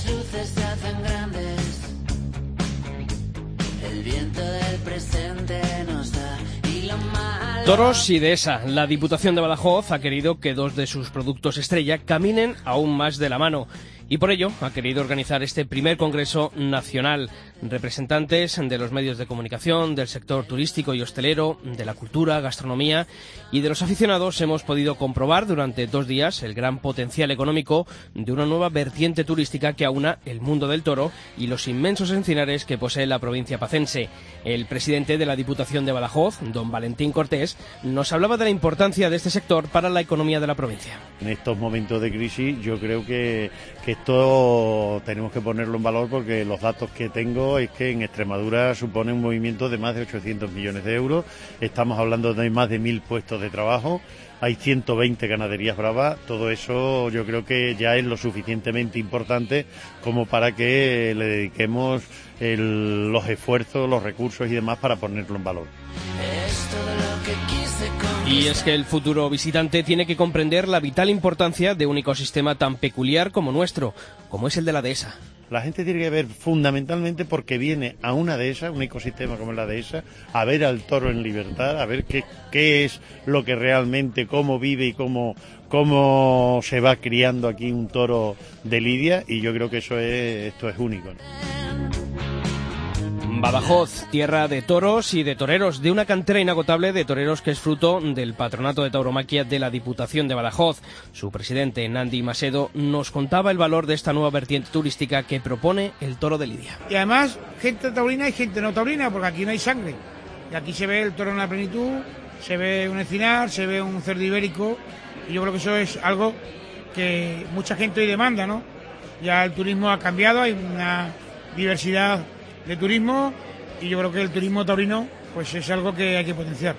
las luces se hacen grandes, el viento del presente nos da y lo malo... Toros y Dehesa. La Diputación de Badajoz ha querido que dos de sus productos estrella caminen aún más de la mano. Y por ello ha querido organizar este primer congreso nacional. Representantes de los medios de comunicación, del sector turístico y hostelero, de la cultura, gastronomía y de los aficionados hemos podido comprobar durante 2 días el gran potencial económico de una nueva vertiente turística que aúna el mundo del toro y los inmensos encinares que posee la provincia pacense. El presidente de la Diputación de Badajoz, don Valentín Cortés, nos hablaba de la importancia de este sector para la economía de la provincia. En estos momentos de crisis yo creo que esto tenemos que ponerlo en valor, porque los datos que tengo es que en Extremadura supone un movimiento de más de 800 millones de euros, estamos hablando de más de 1.000 puestos de trabajo, hay 120 ganaderías bravas, todo eso yo creo que ya es lo suficientemente importante como para que le dediquemos los esfuerzos, los recursos y demás para ponerlo en valor. Y es que el futuro visitante tiene que comprender la vital importancia de un ecosistema tan peculiar como nuestro, como es el de la Dehesa. La gente tiene que ver fundamentalmente porque viene a una dehesa, un ecosistema como la Dehesa, a ver al toro en libertad, a ver qué es lo que realmente, cómo vive y cómo se va criando aquí un toro de lidia, y yo creo que esto es único, ¿no? Badajoz, tierra de toros y de toreros, de una cantera inagotable de toreros que es fruto del Patronato de Tauromaquia de la Diputación de Badajoz. Su presidente, Nandi Macedo, nos contaba el valor de esta nueva vertiente turística que propone el toro de lidia. Y además, gente taurina y gente no taurina, porque aquí no hay sangre. Y aquí se ve el toro en la plenitud, se ve un encinar, se ve un cerdo ibérico, y yo creo que eso es algo que mucha gente hoy demanda, ¿no? Ya el turismo ha cambiado, hay una diversidad de turismo, y yo creo que el turismo taurino pues es algo que hay que potenciar.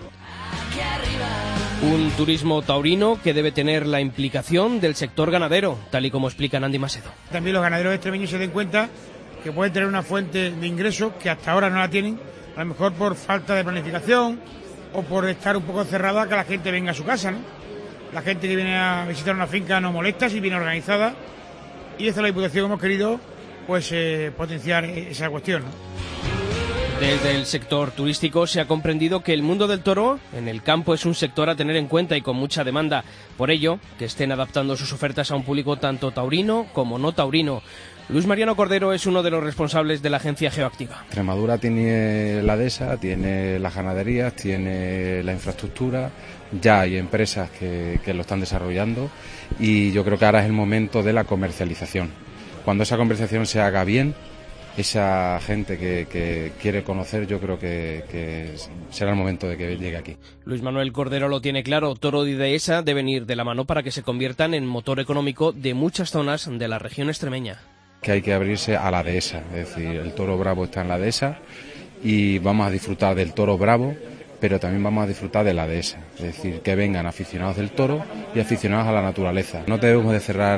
Un turismo taurino que debe tener la implicación del sector ganadero, tal y como explica Nandi Macedo. También los ganaderos extremeños se den cuenta que pueden tener una fuente de ingresos que hasta ahora no la tienen, a lo mejor por falta de planificación o por estar un poco cerrada a que la gente venga a su casa, ¿no? La gente que viene a visitar una finca no molesta si viene organizada, y desde la Diputación hemos querido potenciar esa cuestión, ¿no? Desde el sector turístico se ha comprendido que el mundo del toro en el campo es un sector a tener en cuenta y con mucha demanda. Por ello, que estén adaptando sus ofertas a un público tanto taurino como no taurino. Luis Mariano Cordero es uno de los responsables de la agencia Geoactiva. Extremadura tiene la Dehesa, tiene las ganaderías, tiene la infraestructura, ya hay empresas que lo están desarrollando, y yo creo que ahora es el momento de la comercialización. Cuando esa conversación se haga bien, esa gente que quiere conocer, yo creo que será el momento de que llegue aquí. Luis Manuel Cordero lo tiene claro, toro y dehesa deben ir de la mano para que se conviertan en motor económico de muchas zonas de la región extremeña. Que hay que abrirse a la Dehesa, es decir, el toro bravo está en la Dehesa y vamos a disfrutar del toro bravo, pero también vamos a disfrutar de la Dehesa, es decir, que vengan aficionados del toro y aficionados a la naturaleza. No debemos de cerrar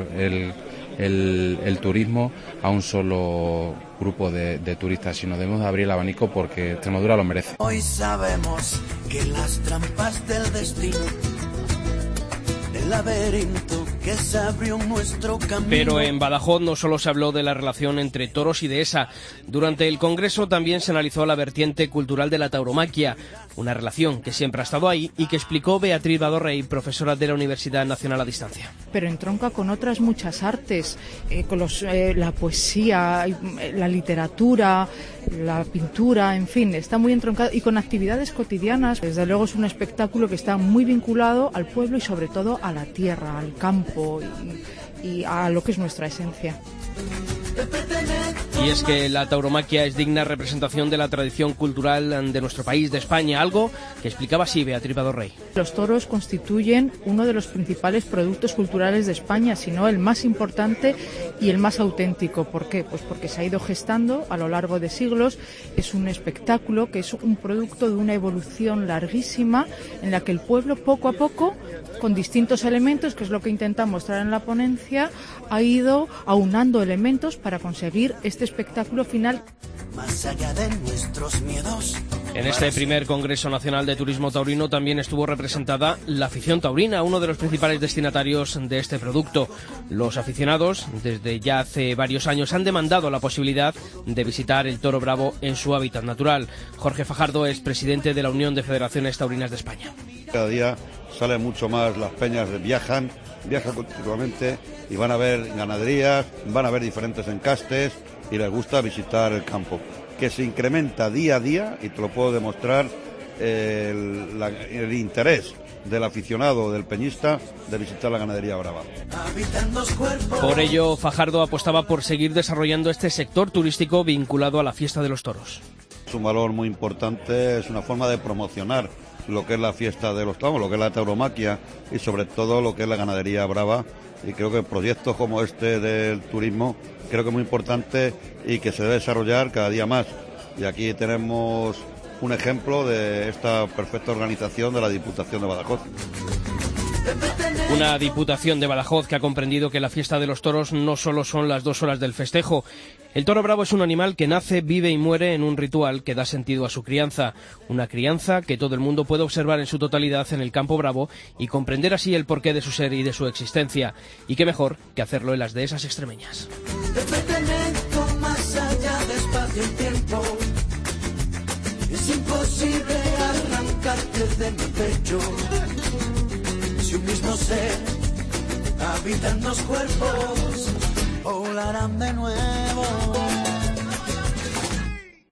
el turismo a un solo grupo de turistas, sino debemos de abrir el abanico porque Extremadura lo merece. Hoy sabemos que las trampas del destino, del laberinto que se abrió nuestro camino. Pero en Badajoz no solo se habló de la relación entre toros y dehesa. Durante el congreso también se analizó la vertiente cultural de la tauromaquia, una relación que siempre ha estado ahí y que explicó Beatriz Badorrey, profesora de la Universidad Nacional a Distancia. Pero entronca con otras muchas artes, con la poesía, la literatura, la pintura, en fin, está muy entroncado, y con actividades cotidianas. Desde luego es un espectáculo que está muy vinculado al pueblo y sobre todo a la tierra, al campo y a lo que es nuestra esencia. Y es que la tauromaquia es digna representación de la tradición cultural de nuestro país, de España, algo que explicaba así Beatriz Badorrey. Los toros constituyen uno de los principales productos culturales de España, si no el más importante y el más auténtico. ¿Por qué? Pues porque se ha ido gestando a lo largo de siglos, es un espectáculo que es un producto de una evolución larguísima en la que el pueblo poco a poco, con distintos elementos, que es lo que intentamos mostrar en la ponencia, ha ido aunando elementos para conseguir este espectáculo final. Más allá de nuestros miedos. En este primer Congreso Nacional de Turismo Taurino también estuvo representada la afición taurina, uno de los principales destinatarios de este producto. Los aficionados, desde ya hace varios años, han demandado la posibilidad de visitar el toro bravo en su hábitat natural. Jorge Fajardo es presidente de la Unión de Federaciones Taurinas de España. Cada día salen mucho más, las peñas viajan continuamente y van a ver ganaderías, van a ver diferentes encastes y les gusta visitar el campo, que se incrementa día a día, y te lo puedo demostrar, el interés del aficionado, del peñista, de visitar la ganadería brava. Por ello, Fajardo apostaba por seguir desarrollando este sector turístico vinculado a la fiesta de los toros. Es un valor muy importante, es una forma de promocionar lo que es la fiesta de los toros, lo que es la tauromaquia y sobre todo lo que es la ganadería brava, y creo que proyectos como este del turismo creo que es muy importante y que se debe desarrollar cada día más. Y aquí tenemos un ejemplo de esta perfecta organización de la Diputación de Badajoz. Una Diputación de Badajoz que ha comprendido que la fiesta de los toros no solo son las 2 horas del festejo. El toro bravo es un animal que nace, vive y muere en un ritual que da sentido a su crianza. Una crianza que todo el mundo puede observar en su totalidad en el campo bravo y comprender así el porqué de su ser y de su existencia. Y qué mejor que hacerlo en las dehesas extremeñas. Más allá de espacio y tiempo, es imposible arrancarte de mi pecho. Si un mismo ser habita en 2 cuerpos, volarán de nuevo.